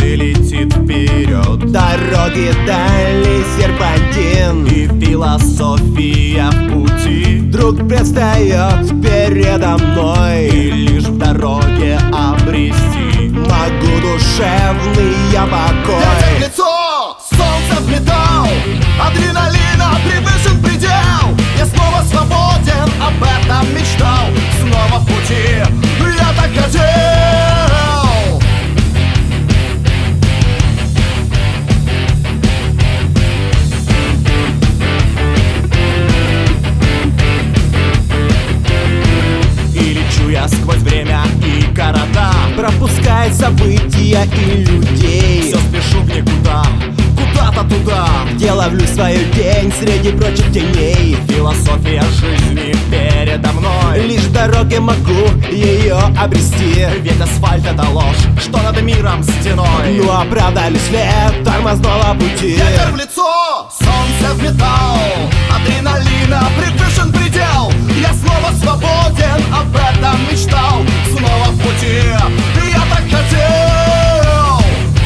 и летит вперед. Дороги дали серпантин, И философия в пути. Друг предстает передо мной, И лишь в дороге обрести могу душевный я покой. Ветер в лицо, солнце в металл, адреналина превышен предел. Я снова свободен, об этом мечтал. Снова в пути, я так хотел. И лечу я сквозь время и города, Пропускает события и людей. все спешу в никуда, куда-то туда, Где ловлю свою тень среди прочих теней. философия жизни передо мной. Лишь в дороге могу ее обрести. Ведь асфальт это ложь, что над миром стеной. Ну а правда ли след тормозного пути? Ветер в лицо, солнце в металл, адреналина превышен предел. Я снова свободен, об этом мечтал. Снова в пути, я так хотел.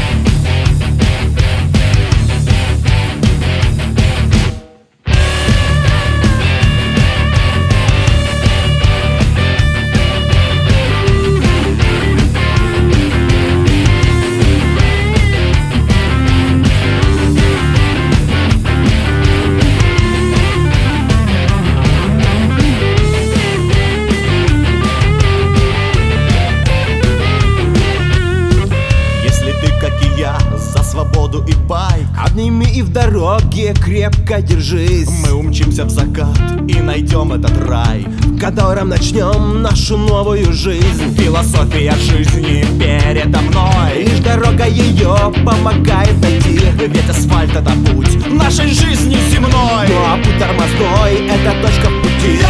Если ты, как и я, за свободу и байк, Обними и в дороге крепко держись, мы умчимся в закат и найдем этот рай, в котором начнем нашу новую жизнь. философия жизни передо мной. Лишь дорога ее помогает найти. Ведь асфальт это путь нашей жизни земной. Ну а путь тормозной — это точка в пути.